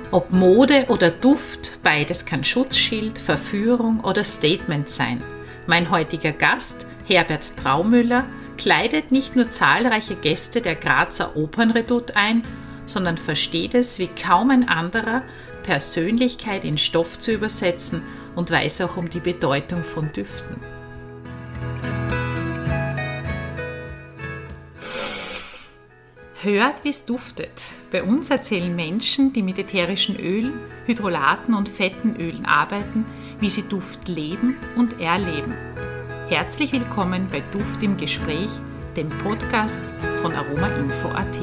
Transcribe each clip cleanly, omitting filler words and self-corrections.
Ob Mode oder Duft, beides kann Schutzschild, Verführung oder Statement sein. Mein heutiger Gast, Herbert Traumüller, kleidet nicht nur zahlreiche Gäste der Grazer Opernredoute ein, sondern versteht es wie kaum ein anderer, Persönlichkeit in Stoff zu übersetzen und weiß auch um die Bedeutung von Düften. Hört, wie es duftet. Bei uns erzählen Menschen, die mit ätherischen Ölen, Hydrolaten und fetten Ölen arbeiten, wie sie Duft leben und erleben. Herzlich willkommen bei Duft im Gespräch, dem Podcast von aromainfo.at.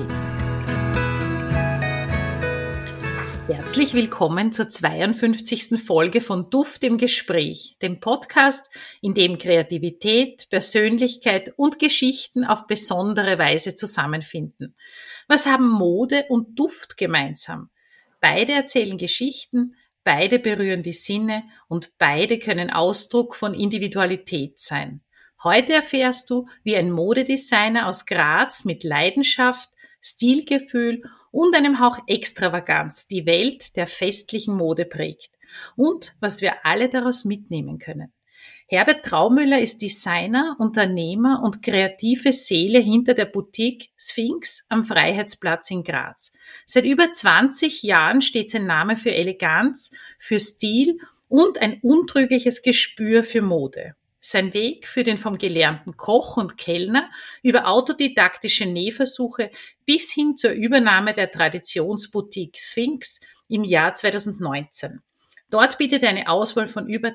Herzlich willkommen zur 52. Folge von Duft im Gespräch, dem Podcast, in dem Kreativität, Persönlichkeit und Geschichten auf besondere Weise zusammenfinden. Was haben Mode und Duft gemeinsam? Beide erzählen Geschichten, beide berühren die Sinne und beide können Ausdruck von Individualität sein. Heute erfährst du, wie ein Modedesigner aus Graz mit Leidenschaft, Stilgefühl und einem Hauch Extravaganz die Welt der festlichen Mode prägt und was wir alle daraus mitnehmen können. Herbert Traumüller ist Designer, Unternehmer und kreative Seele hinter der Boutique Sphinx am Freiheitsplatz in Graz. Seit über 20 Jahren steht sein Name für Eleganz, für Stil und ein untrügliches Gespür für Mode. Sein Weg führt ihn vom gelernten Koch und Kellner über autodidaktische Nähversuche bis hin zur Übernahme der Traditionsboutique Sphinx im Jahr 2019. Dort bietet er eine Auswahl von über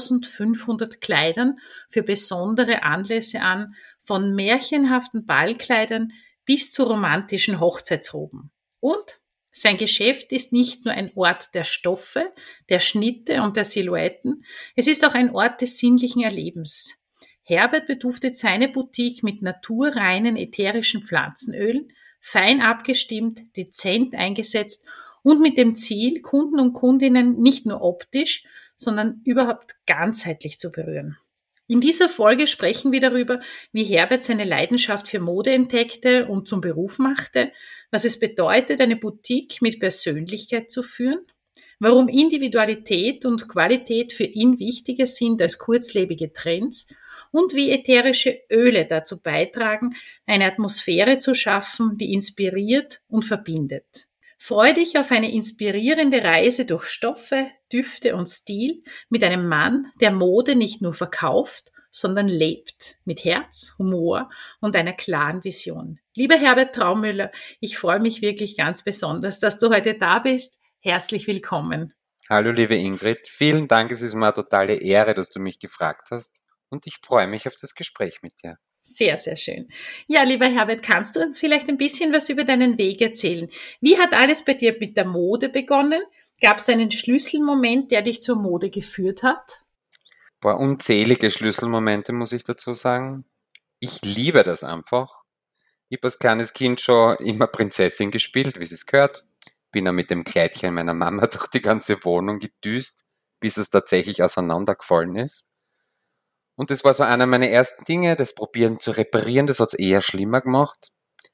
1500 Kleidern für besondere Anlässe an, von märchenhaften Ballkleidern bis zu romantischen Hochzeitsroben. Und sein Geschäft ist nicht nur ein Ort der Stoffe, der Schnitte und der Silhouetten, es ist auch ein Ort des sinnlichen Erlebens. Herbert beduftet seine Boutique mit naturreinen ätherischen Pflanzenölen, fein abgestimmt, dezent eingesetzt und mit dem Ziel, Kunden und Kundinnen nicht nur optisch, sondern überhaupt ganzheitlich zu berühren. In dieser Folge sprechen wir darüber, wie Herbert seine Leidenschaft für Mode entdeckte und zum Beruf machte, was es bedeutet, eine Boutique mit Persönlichkeit zu führen, warum Individualität und Qualität für ihn wichtiger sind als kurzlebige Trends und wie ätherische Öle dazu beitragen, eine Atmosphäre zu schaffen, die inspiriert und verbindet. Freu dich auf eine inspirierende Reise durch Stoffe, Düfte und Stil mit einem Mann, der Mode nicht nur verkauft, sondern lebt, mit Herz, Humor und einer klaren Vision. Lieber Herbert Traumüller, ich freue mich wirklich ganz besonders, dass du heute da bist. Herzlich willkommen. Hallo liebe Ingrid, vielen Dank, es ist mir eine totale Ehre, dass du mich gefragt hast und ich freue mich auf das Gespräch mit dir. Sehr, sehr schön. Ja, lieber Herbert, kannst du uns vielleicht ein bisschen was über deinen Weg erzählen? Wie hat alles bei dir mit der Mode begonnen? Gab es einen Schlüsselmoment, der dich zur Mode geführt hat? Unzählige Schlüsselmomente, muss ich dazu sagen. Ich liebe das einfach. Ich habe als kleines Kind schon immer Prinzessin gespielt, wie es gehört. Bin dann mit dem Kleidchen meiner Mama durch die ganze Wohnung gedüst, bis es tatsächlich auseinandergefallen ist. Und das war so einer meiner ersten Dinge, das Probieren zu reparieren, das hat es eher schlimmer gemacht.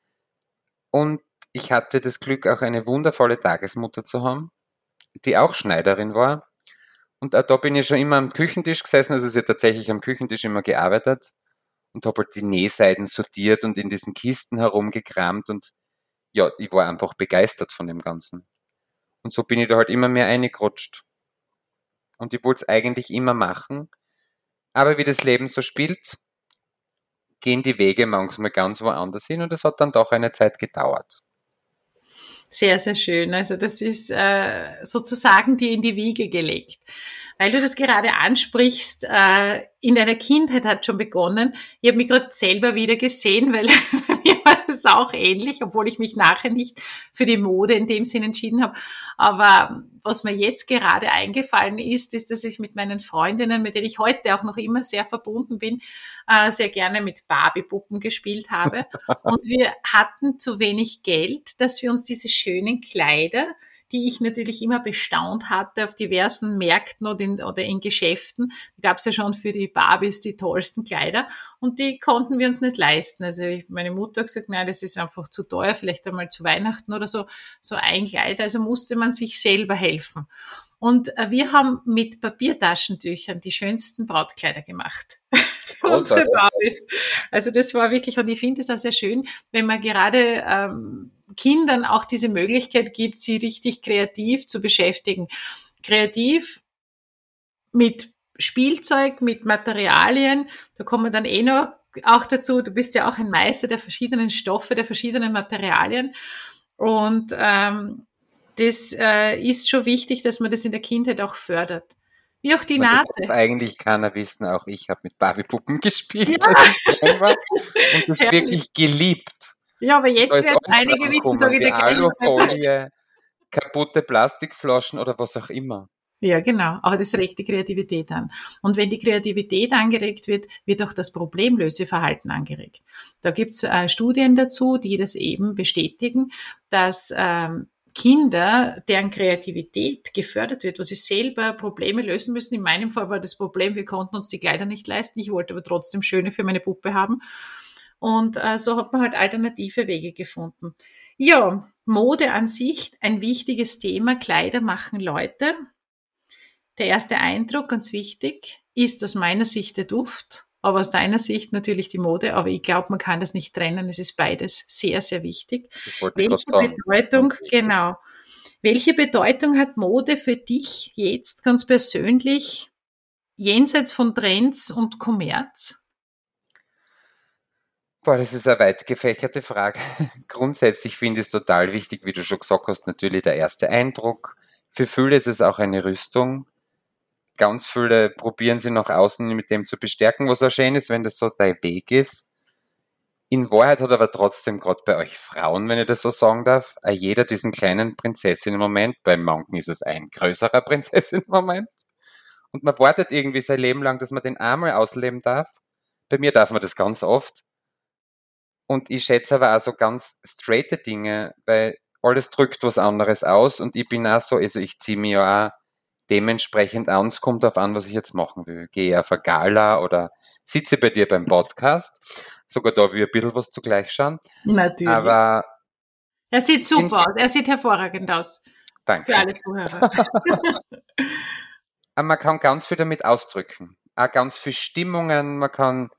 Und ich hatte das Glück, auch eine wundervolle Tagesmutter zu haben, die auch Schneiderin war. Und da bin ich schon immer am Küchentisch gesessen, also sie hat tatsächlich am Küchentisch immer gearbeitet und habe halt die Nähseiten sortiert und in diesen Kisten herumgekramt und ja, ich war einfach begeistert von dem Ganzen. Und so bin ich da halt immer mehr reingerutscht. Und ich wollte es eigentlich immer machen, aber wie das Leben so spielt, gehen die Wege manchmal ganz woanders hin und es hat dann doch eine Zeit gedauert. Sehr, sehr schön. Also das ist sozusagen dir in die Wiege gelegt. Weil du das gerade ansprichst, in deiner Kindheit hat schon begonnen. Ich habe mich gerade selber wieder gesehen, weil bei mir war das auch ähnlich, obwohl ich mich nachher nicht für die Mode in dem Sinn entschieden habe. Aber was mir jetzt gerade eingefallen ist, dass ich mit meinen Freundinnen, mit denen ich heute auch noch immer sehr verbunden bin, sehr gerne mit Barbie-Puppen gespielt habe. Und wir hatten zu wenig Geld, dass wir uns diese schönen Kleider, die ich natürlich immer bestaunt hatte auf diversen Märkten oder in Geschäften. Da gab es ja schon für die Barbies die tollsten Kleider und die konnten wir uns nicht leisten. Also meine Mutter hat gesagt, nein, das ist einfach zu teuer, vielleicht einmal zu Weihnachten oder so, so ein Kleid. Also musste man sich selber helfen. Und wir haben mit Papiertaschentüchern die schönsten Brautkleider gemacht. Für unsere Barbies. Also das war wirklich, und ich finde es auch sehr schön, wenn man gerade Kindern auch diese Möglichkeit gibt, sie richtig kreativ zu beschäftigen. Kreativ mit Spielzeug, mit Materialien, da kommen wir dann noch auch dazu, du bist ja auch ein Meister der verschiedenen Stoffe, der verschiedenen Materialien und das ist schon wichtig, dass man das in der Kindheit auch fördert. Wie auch die Das Nase. darf eigentlich keiner wissen, auch ich habe mit Barbie-Puppen gespielt, Ja. als ich klein war und das Herrlich. wirklich geliebt. Ja, aber Und da jetzt ist werden alles einige dran wissen, gekommen, sage ich die dir gleich noch nicht. Alufolie, kaputte Plastikflaschen oder was auch immer. Ja, genau. Aber das regt die Kreativität an. Und wenn die Kreativität angeregt wird, wird auch das Problemlöseverhalten angeregt. Da gibt's Studien dazu, die das eben bestätigen, dass Kinder, deren Kreativität gefördert wird, wo sie selber Probleme lösen müssen. In meinem Fall war das Problem, wir konnten uns die Kleider nicht leisten. Ich wollte aber trotzdem schöne für meine Puppe haben. Und so hat man halt alternative Wege gefunden. Ja, Mode an sich, ein wichtiges Thema. Kleider machen Leute. Der erste Eindruck, ganz wichtig, ist aus meiner Sicht der Duft, aber aus deiner Sicht natürlich die Mode. Aber ich glaube, man kann das nicht trennen. Es ist beides sehr, sehr wichtig. Das wollte ich gerade Welche sagen. Bedeutung, genau, welche Bedeutung hat Mode für dich jetzt ganz persönlich, jenseits von Trends und Kommerz? Boah, das ist eine weit gefächerte Frage. Grundsätzlich finde ich es total wichtig, wie du schon gesagt hast, natürlich der erste Eindruck. Für viele ist es auch eine Rüstung. Ganz viele probieren sie nach außen mit dem zu bestärken, was auch schön ist, wenn das so dein Weg ist. In Wahrheit hat aber trotzdem gerade bei euch Frauen, wenn ich das so sagen darf, jeder diesen kleinen Prinzessinnen-Moment. Bei manchen ist es ein größerer Prinzessinnen-Moment. Und man wartet irgendwie sein Leben lang, dass man den einmal ausleben darf. Bei mir darf man das ganz oft. Und ich schätze aber auch so ganz straighte Dinge, weil alles drückt was anderes aus und ich bin auch so, also ich ziehe mich ja auch dementsprechend an. Es kommt darauf an, was ich jetzt machen will. Gehe ich auf eine Gala oder sitze bei dir beim Podcast. Sogar da will ich ein bisschen was zugleich schauen. Natürlich. Aber Er sieht super aus. Er sieht hervorragend aus. danke. Für alle Zuhörer. Aber man kann ganz viel damit ausdrücken. Auch ganz viel Stimmungen. Man kann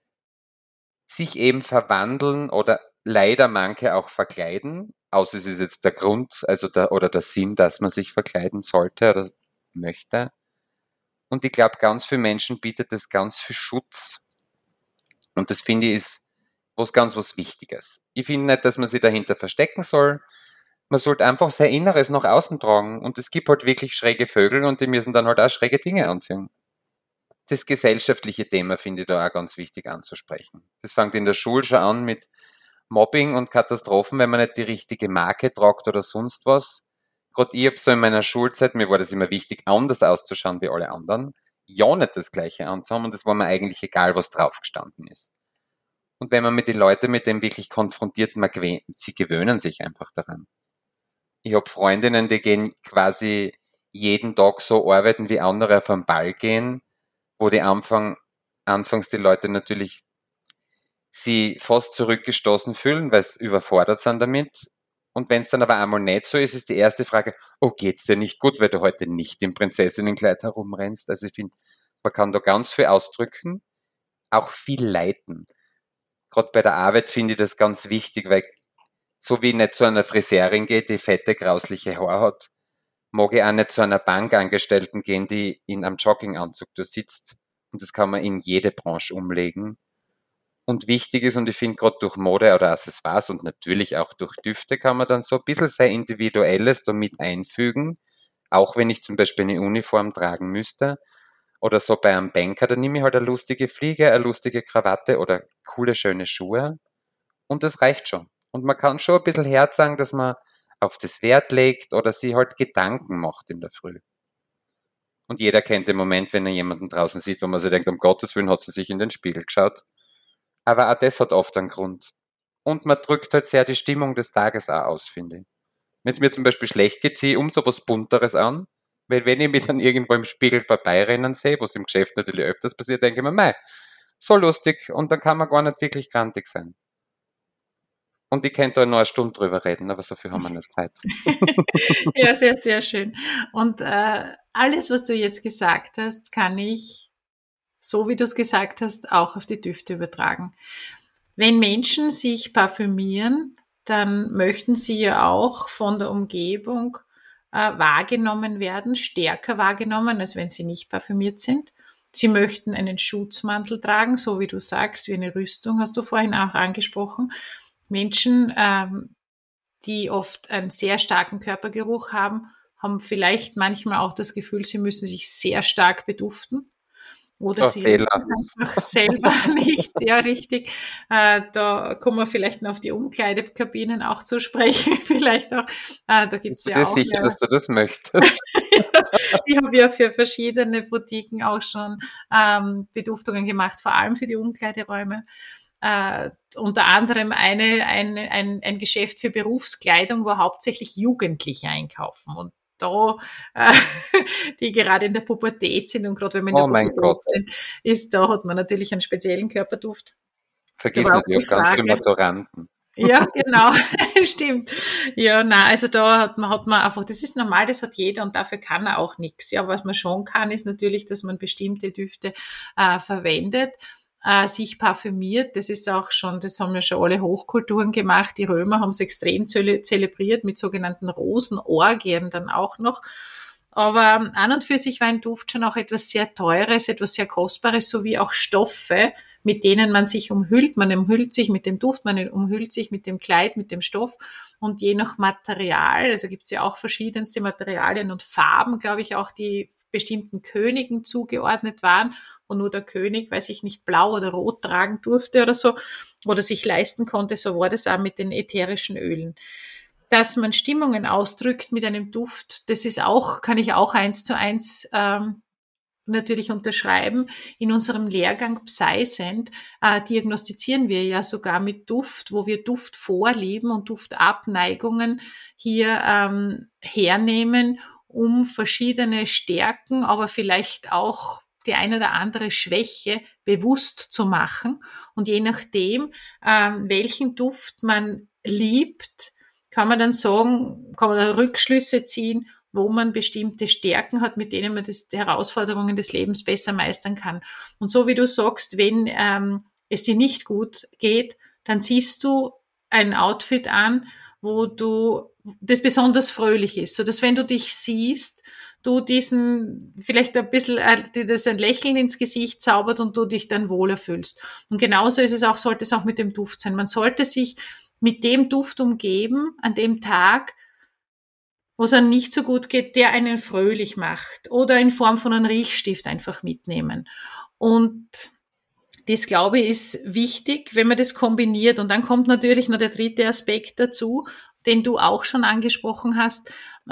sich eben verwandeln oder leider manche auch verkleiden. Außer es ist jetzt der Grund, also oder der Sinn, dass man sich verkleiden sollte oder möchte. Und ich glaube, ganz für Menschen bietet das ganz viel Schutz. Und das finde ich ist was Wichtiges. Ich finde nicht, dass man sich dahinter verstecken soll. Man sollte einfach sein Inneres nach außen tragen. Und es gibt halt wirklich schräge Vögel und die müssen dann halt auch schräge Dinge anziehen. Das gesellschaftliche Thema finde ich da auch ganz wichtig anzusprechen. Das fängt in der Schule schon an mit Mobbing und Katastrophen, wenn man nicht die richtige Marke tragt oder sonst was. Gerade ich habe so in meiner Schulzeit, mir war das immer wichtig, anders auszuschauen wie alle anderen. Ja, nicht das Gleiche anzuhaben und es war mir eigentlich egal, was draufgestanden ist. Und wenn man mit den Leuten mit dem wirklich konfrontiert, sie gewöhnen sich einfach daran. Ich habe Freundinnen, die gehen quasi jeden Tag so arbeiten, wie andere auf den Ball gehen, wo die anfangs die Leute natürlich sie fast zurückgestoßen fühlen, weil sie überfordert sind damit. Und wenn es dann aber einmal nicht so ist, ist die erste Frage, oh, geht's dir nicht gut, weil du heute nicht im Prinzessinnenkleid herumrennst? Also ich finde, man kann da ganz viel ausdrücken, auch viel leiten. Gerade bei der Arbeit finde ich das ganz wichtig, weil so wie ich nicht zu einer Friseurin gehe, die fette, grausliche Haare hat, mag ich auch nicht zu einer Bankangestellten gehen, die in einem Jogginganzug da sitzt. Und das kann man in jede Branche umlegen. Und wichtig ist, und ich finde gerade durch Mode oder Accessoires und natürlich auch durch Düfte kann man dann so ein bisschen sein Individuelles damit einfügen. Auch wenn ich zum Beispiel eine Uniform tragen müsste. Oder so bei einem Banker, da nehme ich halt eine lustige Fliege, eine lustige Krawatte oder coole, schöne Schuhe. Und das reicht schon. Und man kann schon ein bisschen herzagen, dass man auf das Wert legt oder sich halt Gedanken macht in der Früh. Und jeder kennt den Moment, wenn er jemanden draußen sieht, wo man sich denkt, um Gottes Willen hat sie sich in den Spiegel geschaut. Aber auch das hat oft einen Grund. Und man drückt halt sehr die Stimmung des Tages auch aus, finde ich. Wenn es mir zum Beispiel schlecht geht, ziehe ich umso was Bunteres an, weil wenn ich mich dann irgendwo im Spiegel vorbeirennen sehe, was im Geschäft natürlich öfters passiert, denke ich mir, mei, so lustig und dann kann man gar nicht wirklich grantig sein. Und ich könnte da noch eine Stunde drüber reden, aber so viel haben wir nicht Zeit. Ja, sehr, sehr schön. Und alles, was du jetzt gesagt hast, kann ich, so wie du es gesagt hast, auch auf die Düfte übertragen. Wenn Menschen sich parfümieren, dann möchten sie ja auch von der Umgebung wahrgenommen werden, stärker wahrgenommen, als wenn sie nicht parfümiert sind. Sie möchten einen Schutzmantel tragen, so wie du sagst, wie eine Rüstung, hast du vorhin auch angesprochen. Menschen, die oft einen sehr starken Körpergeruch haben, haben vielleicht manchmal auch das Gefühl, sie müssen sich sehr stark beduften. Oder Oh, sie riechen Fehler. es einfach selber nicht. Ja, richtig. Da kommen wir vielleicht noch auf die Umkleidekabinen auch zu sprechen. Vielleicht auch. Da gibt's Bist du ja dir auch. sicher, dass du das möchtest? Ich habe ja für verschiedene Boutiquen auch schon Beduftungen gemacht, vor allem für die Umkleideräume. Unter anderem ein Geschäft für Berufskleidung, wo hauptsächlich Jugendliche einkaufen. Und da, äh, die gerade in der Pubertät sind und gerade wenn man in der Oh mein Pubertät Gott. sind, da hat man natürlich einen speziellen Körperduft. Da Vergiss war auch natürlich die auch ganz viele Frage, Maturanten. ja, genau, stimmt. Ja, na, also da hat man einfach, das ist normal, das hat jeder und dafür kann er auch nichts. Ja, was man schon kann, ist natürlich, dass man bestimmte Düfte verwendet, sich parfümiert. Das ist auch schon, das haben ja schon alle Hochkulturen gemacht. Die Römer haben es extrem zelebriert mit sogenannten Rosenorgien dann auch noch. Aber an und für sich war ein Duft schon auch etwas sehr Teures, etwas sehr Kostbares, sowie auch Stoffe, mit denen man sich umhüllt. Man umhüllt sich mit dem Duft, man umhüllt sich mit dem Kleid, mit dem Stoff. Und je nach Material, also gibt es ja auch verschiedenste Materialien und Farben, glaube ich, auch die bestimmten Königen zugeordnet waren, wo nur der König, weiß ich nicht, blau oder rot tragen durfte oder so, oder sich leisten konnte, so war das auch mit den ätherischen Ölen. Dass man Stimmungen ausdrückt mit einem Duft, das ist auch, kann ich auch 1:1 natürlich unterschreiben. In unserem Lehrgang Psyscent diagnostizieren wir ja sogar mit Duft, wo wir Duftvorlieben und Duftabneigungen hier hernehmen, um verschiedene Stärken, aber vielleicht auch die eine oder andere Schwäche bewusst zu machen. Und je nachdem, welchen Duft man liebt, kann man dann sagen, kann man da Rückschlüsse ziehen, wo man bestimmte Stärken hat, mit denen man die Herausforderungen des Lebens besser meistern kann. Und so wie du sagst, wenn es dir nicht gut geht, dann ziehst du ein Outfit an, wo du das besonders fröhlich ist, so dass wenn du dich siehst, du diesen vielleicht ein bisschen dir das ein Lächeln ins Gesicht zaubert und du dich dann wohler fühlst. Und genauso ist es auch, sollte es auch mit dem Duft sein. Man sollte sich mit dem Duft umgeben an dem Tag, wo es einem nicht so gut geht, der einen fröhlich macht oder in Form von einem Riechstift einfach mitnehmen. Und das, glaube ich, ist wichtig, wenn man das kombiniert. Und dann kommt natürlich noch der dritte Aspekt dazu, den du auch schon angesprochen hast.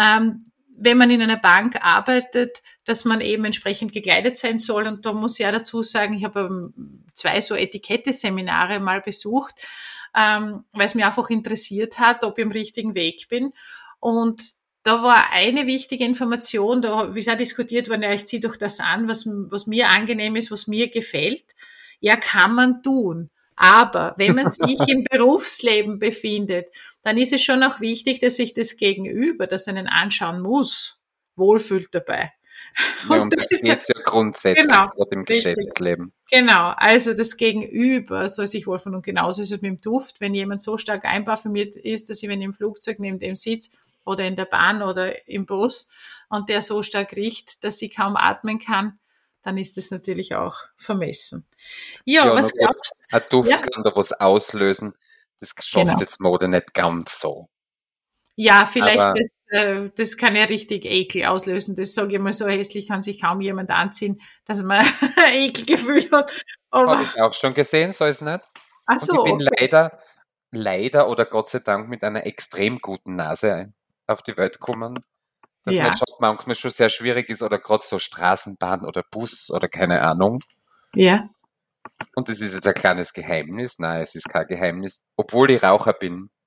Wenn man in einer Bank arbeitet, dass man eben entsprechend gekleidet sein soll. Und da muss ich ja dazu sagen, ich habe 2 so Etikette-Seminare mal besucht, weil es mir einfach interessiert hat, ob ich im richtigen Weg bin. Und da war eine wichtige Information, da ist auch diskutiert worden, ja, ich ziehe doch das an, was mir angenehm ist, was mir gefällt. Ja, kann man tun. Aber wenn man sich im Berufsleben befindet, dann ist es schon auch wichtig, dass sich das Gegenüber, das einen anschauen muss, wohlfühlt dabei. Ja, Und um das das ist ja, geht's ja grundsätzlich, genau, gerade im richtig. Geschäftsleben. Genau, also das Gegenüber soll sich wohlfühlen. Und genauso ist es mit dem Duft. Wenn jemand so stark einparfümiert ist, dass ich, wenn ich im Flugzeug neben dem sitze oder in der Bahn oder im Bus und der so stark riecht, dass ich kaum atmen kann, dann ist das natürlich auch vermessen. Ja, Ja, na was gut, glaubst ein du? Ja, Duft kann da was auslösen. Das schafft genau. jetzt Mode nicht ganz so. Ja, vielleicht, Aber das kann ja richtig Ekel auslösen. Das sage ich mal so hässlich, kann sich kaum jemand anziehen, dass man ein Ekelgefühl hat. habe Aber, ich auch schon gesehen, so ist nicht. ach Und ich so, bin okay. leider oder Gott sei Dank mit einer extrem guten Nase auf die Welt gekommen, dass mein Ja, Job manchmal schon sehr schwierig ist oder gerade so Straßenbahn oder Bus oder keine Ahnung. ja. Und das ist jetzt ein kleines Geheimnis. Nein, es ist kein Geheimnis. Obwohl ich Raucher bin,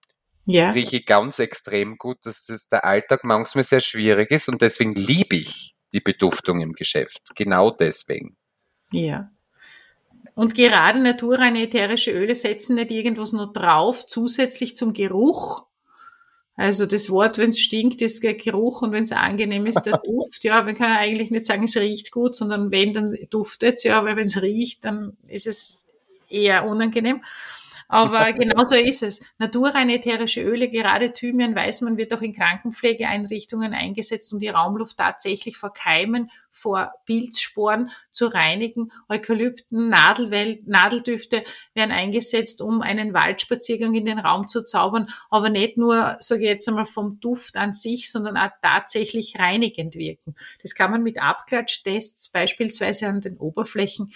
Ja, rieche ich ganz extrem gut, dass das der Alltag manchmal sehr schwierig ist und deswegen liebe ich die Beduftung im Geschäft. Genau deswegen. ja. Und gerade naturreine ätherische Öle setzen nicht irgendwas noch drauf, zusätzlich zum Geruch. Also das Wort, wenn es stinkt, ist der Geruch und wenn es angenehm ist, der Duft. Ja, man kann ja eigentlich nicht sagen, es riecht gut, sondern wenn, dann duftet es. Ja, weil wenn es riecht, dann ist es eher unangenehm. Aber genauso ist es. Naturreine ätherische Öle, gerade Thymian, weiß man, wird auch in Krankenpflegeeinrichtungen eingesetzt, um die Raumluft tatsächlich vor Keimen, vor Pilzsporen zu reinigen. Eukalypten, Nadeldüfte werden eingesetzt, um einen Waldspaziergang in den Raum zu zaubern, aber nicht nur, sage ich jetzt einmal, vom Duft an sich, sondern auch tatsächlich reinigend wirken. Das kann man mit Abklatschtests beispielsweise an den Oberflächen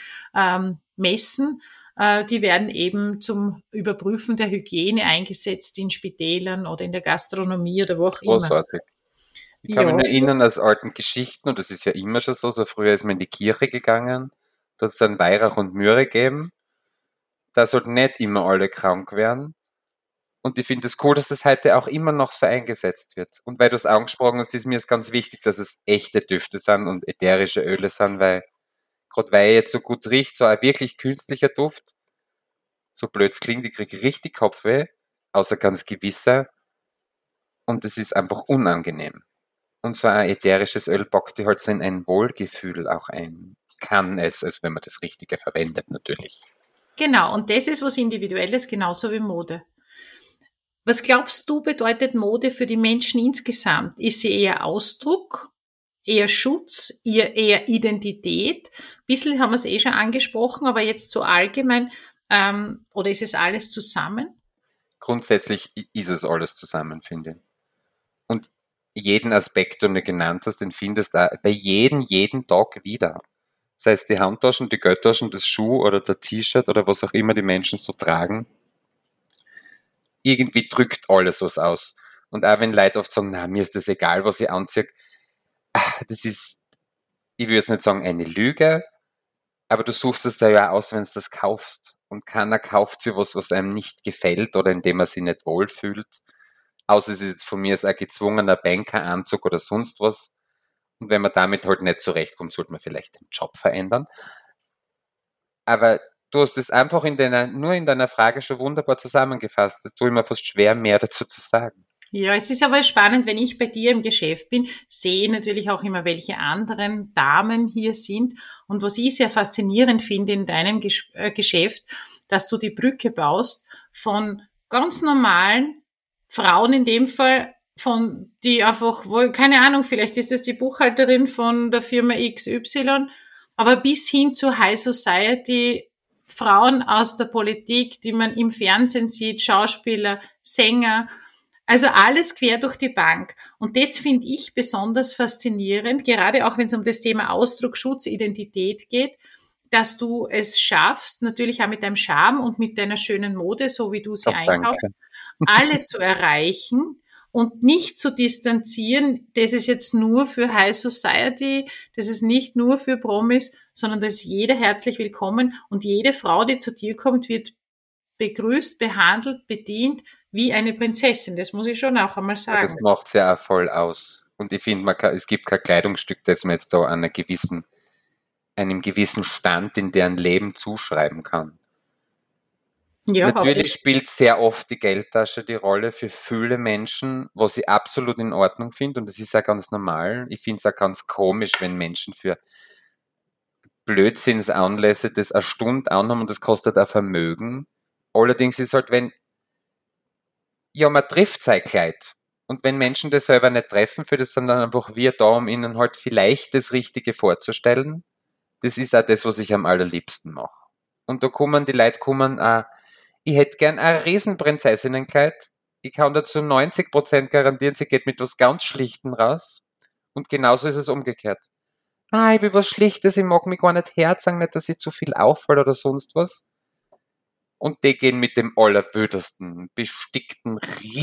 messen. Die werden eben zum Überprüfen der Hygiene eingesetzt in Spitälern oder in der Gastronomie oder wo auch immer. Großartig. Ich kann mich Ja, nur erinnern aus alten Geschichten, und das ist ja immer schon so, so früher ist man in die Kirche gegangen, da hat es dann Weihrauch und Myrrhe gegeben, da sollten nicht immer alle krank werden. Und ich finde es cool, dass das heute auch immer noch so eingesetzt wird. Und weil du es angesprochen hast, ist mir es ganz wichtig, dass es echte Düfte sind und ätherische Öle sind, weil gerade weil er jetzt so gut riecht, so ein wirklich künstlicher Duft, so blöd es klingt, ich kriege richtig Kopfweh, außer ganz gewisser, und es ist einfach unangenehm. Und so ein ätherisches Öl packt die halt so in ein Wohlgefühl auch ein. Kann es, also wenn man das Richtige verwendet natürlich. genau. Und das ist was Individuelles, genauso wie Mode. Was glaubst du, bedeutet Mode für die Menschen insgesamt? Ist sie eher Ausdruck, eher Schutz, eher Identität? Ein bisschen haben wir es eh schon angesprochen, aber jetzt so allgemein, oder ist es alles zusammen? Grundsätzlich ist es alles zusammen, finde ich. Und jeden Aspekt, den du genannt hast, den findest du bei jeden Tag wieder. Sei es die Handtaschen, die Geldtaschen, das Schuh oder der T-Shirt oder was auch immer die Menschen so tragen. Irgendwie drückt alles was aus. Und auch wenn Leute oft sagen, na, mir ist das egal, was ich anziehe, das ist, ich würde jetzt nicht sagen eine Lüge, aber du suchst es da ja aus, wenn du das kaufst. Und keiner kauft sich was, was einem nicht gefällt oder in dem er sich nicht wohlfühlt. Außer es ist jetzt von mir ein gezwungener Bankeranzug oder sonst was. Und wenn man damit halt nicht zurechtkommt, sollte man vielleicht den Job verändern. Aber du hast es einfach nur in deiner Frage schon wunderbar zusammengefasst. Da tue ich mir fast schwer, mehr dazu zu sagen. Ja, es ist aber spannend, wenn ich bei dir im Geschäft bin, sehe natürlich auch immer, welche anderen Damen hier sind. Und was ich sehr faszinierend finde in deinem Geschäft, dass du die Brücke baust von ganz normalen Frauen in dem Fall, von die einfach, keine Ahnung, vielleicht ist das die Buchhalterin von der Firma XY, aber bis hin zu High Society, Frauen aus der Politik, die man im Fernsehen sieht, Schauspieler, Sänger, also alles quer durch die Bank. Und das finde ich besonders faszinierend, gerade auch wenn es um das Thema Ausdruck, Schutz, Identität geht, dass du es schaffst, natürlich auch mit deinem Charme und mit deiner schönen Mode, so wie du sie Gott einkaufst, danke. alle zu erreichen und nicht zu distanzieren, das ist jetzt nur für High Society, das ist nicht nur für Promis, sondern da ist jeder herzlich willkommen und jede Frau, die zu dir kommt, wird begrüßt, behandelt, bedient wie eine Prinzessin. Das muss ich schon auch einmal Ja, das sagen. macht es ja auch voll aus. Und ich finde, es gibt kein Kleidungsstück, das man jetzt da einem gewissen Stand in deren Leben zuschreiben kann. Ja, aber Natürlich spielt sehr oft die Geldtasche die Rolle für viele Menschen, was ich absolut in Ordnung finde. Und das ist ja ganz normal. Ich finde es auch ganz komisch, wenn Menschen für Blödsinnsanlässe das eine Stunde anhaben und das kostet ein Vermögen. Allerdings ist halt, wenn, ja, man trifft sein Kleid. Und wenn Menschen das selber nicht treffen, für das sind dann einfach wir da, um ihnen halt vielleicht das Richtige vorzustellen. Das ist auch das, was ich am allerliebsten mache. Und da kommen die Leute ich hätte gern ein Riesenprinzessinnenkleid. Ich kann dazu 90% garantieren, sie geht mit was ganz Schlichtem raus. Und genauso ist es umgekehrt. Ah, ich will was Schlichtes, ich mag mich gar nicht herzeigen, nicht, dass ich zu viel auffall oder sonst was. Und die gehen mit dem allerwüdesten, bestickten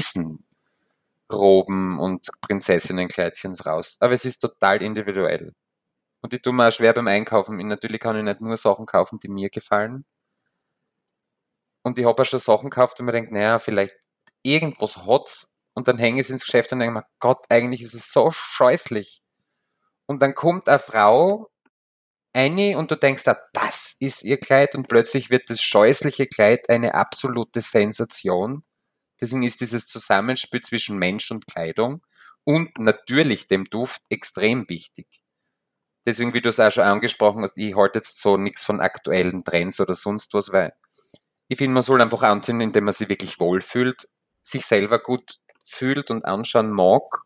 Riesenroben und Prinzessinnenkleidchens raus. Aber es ist total individuell. Und ich tue mir auch schwer beim Einkaufen. Natürlich kann ich nicht nur Sachen kaufen, die mir gefallen. Und ich habe auch schon Sachen gekauft und mir denke, naja, vielleicht irgendwas hat's und dann hänge ich ins Geschäft und denke mir, Gott, eigentlich ist es so scheußlich. Und dann kommt eine Frau eine und du denkst, das ist ihr Kleid und plötzlich wird das scheußliche Kleid eine absolute Sensation. Deswegen ist dieses Zusammenspiel zwischen Mensch und Kleidung und natürlich dem Duft extrem wichtig. Deswegen, wie du es auch schon angesprochen hast, ich halte jetzt so nichts von aktuellen Trends oder sonst was, weil ich finde, man soll einfach anziehen, indem man sich wirklich wohlfühlt, sich selber gut fühlt und anschauen mag.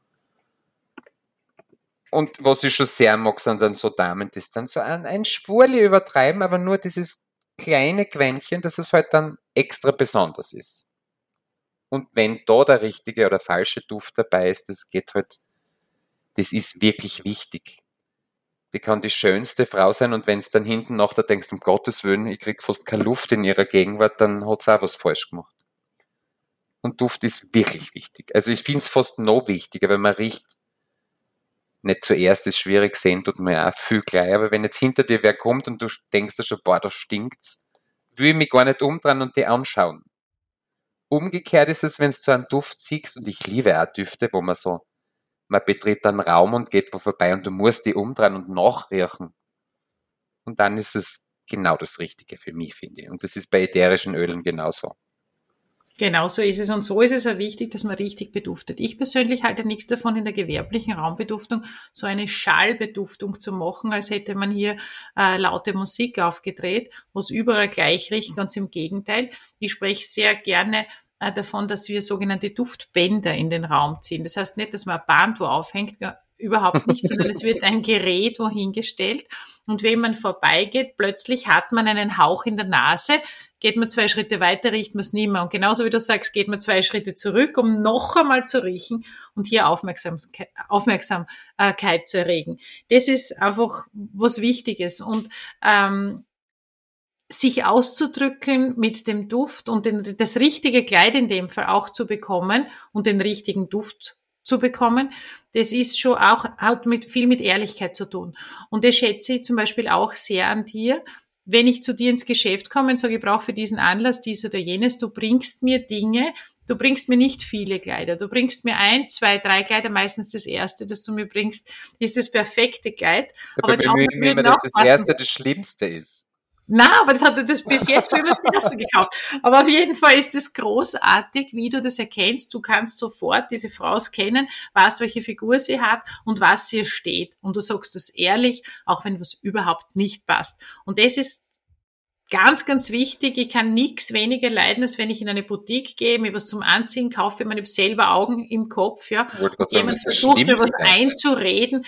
Und was ich schon sehr mag, sind dann so Damen, die dann so ein Spurli übertreiben, aber nur dieses kleine Quäntchen, dass es halt dann extra besonders ist. Und wenn da der richtige oder falsche Duft dabei ist, das geht halt, das ist wirklich wichtig. Die kann die schönste Frau sein und wenn es dann hinten noch da denkst, um Gottes Willen, ich krieg fast keine Luft in ihrer Gegenwart, dann hat sie auch was falsch gemacht. Und Duft ist wirklich wichtig. Also ich finde es fast noch wichtiger, wenn man riecht, nicht zuerst ist schwierig, sehen tut man ja auch viel gleich, aber wenn jetzt hinter dir wer kommt und du denkst dir schon, boah, da stinkt's, will ich mich gar nicht umdrehen und die anschauen. Umgekehrt ist es, wenn du so einen Duft siehst, und ich liebe auch Düfte, wo man betritt einen Raum und geht wo vorbei und du musst die umdrehen und nachriechen. Und dann ist es genau das Richtige für mich, finde ich. Und das ist bei ätherischen Ölen genauso. Genau so ist es. Und so ist es auch wichtig, dass man richtig beduftet. Ich persönlich halte nichts davon, in der gewerblichen Raumbeduftung so eine Schallbeduftung zu machen, als hätte man hier laute Musik aufgedreht, wo es überall gleich riecht. Ganz im Gegenteil. Ich spreche sehr gerne davon, dass wir sogenannte Duftbänder in den Raum ziehen. Das heißt nicht, dass man ein Band wo aufhängt, überhaupt nicht, sondern es wird ein Gerät wohingestellt. Und wenn man vorbeigeht, plötzlich hat man einen Hauch in der Nase. Geht man 2 Schritte weiter, riecht man es nicht mehr. Und genauso wie du sagst, geht man 2 Schritte zurück, um noch einmal zu riechen und hier Aufmerksamkeit zu erregen. Das ist einfach was Wichtiges. Und sich auszudrücken mit dem Duft und das richtige Kleid in dem Fall auch zu bekommen und den richtigen Duft zu bekommen, das ist schon auch, hat viel mit Ehrlichkeit zu tun. Und das schätze ich zum Beispiel auch sehr an dir. Wenn ich zu dir ins Geschäft komme und sage, ich brauche für diesen Anlass dies oder jenes, du bringst mir Dinge, du bringst mir nicht viele Kleider, du bringst mir 1, 2, 3 Kleider, meistens das erste, das du mir bringst, ist das perfekte Kleid. Aber bemühe mich immer, dass das erste das Schlimmste ist. Na, aber das hat das bis jetzt immer das erste gekauft. Aber auf jeden Fall ist es großartig, wie du das erkennst. Du kannst sofort diese Frau scannen, weißt, welche Figur sie hat und was ihr steht. Und du sagst das ehrlich, auch wenn was überhaupt nicht passt. Und das ist ganz, ganz wichtig. Ich kann nichts weniger leiden, als wenn ich in eine Boutique gehe, mir was zum Anziehen kaufe, man hat selber Augen im Kopf, ja. Und jemand versucht mir was einzureden,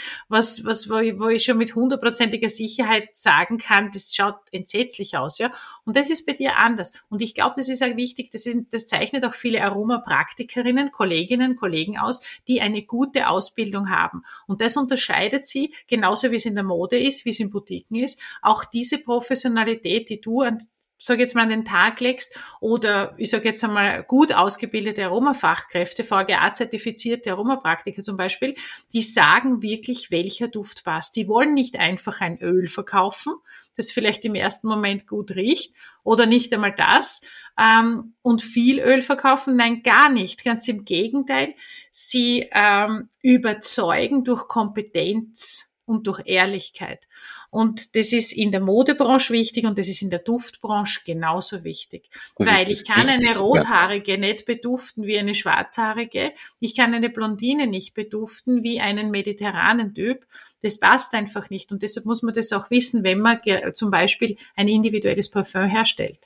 wo ich schon mit 100%iger Sicherheit sagen kann, das schaut entsetzlich aus, ja. Und das ist bei dir anders. Und ich glaube, das ist auch wichtig, das zeichnet auch viele Aromapraktikerinnen, Kolleginnen, Kollegen aus, die eine gute Ausbildung haben. Und das unterscheidet sie, genauso wie es in der Mode ist, wie es in Boutiquen ist, auch diese Professionalität, die du sag jetzt mal, an den Tag legst, oder ich sage jetzt einmal gut ausgebildete Aromafachkräfte, VGA-zertifizierte Aromapraktiker zum Beispiel, die sagen wirklich, welcher Duft passt. Die wollen nicht einfach ein Öl verkaufen, das vielleicht im ersten Moment gut riecht, oder nicht einmal das, und viel Öl verkaufen. Nein, gar nicht. Ganz im Gegenteil. Sie überzeugen durch Kompetenz und durch Ehrlichkeit. Und das ist in der Modebranche wichtig und das ist in der Duftbranche genauso wichtig. Weil ich kann eine Rothaarige nicht beduften wie eine Schwarzhaarige. Ich kann eine Blondine nicht beduften wie einen mediterranen Typ. Das passt einfach nicht. Und deshalb muss man das auch wissen, wenn man zum Beispiel ein individuelles Parfüm herstellt.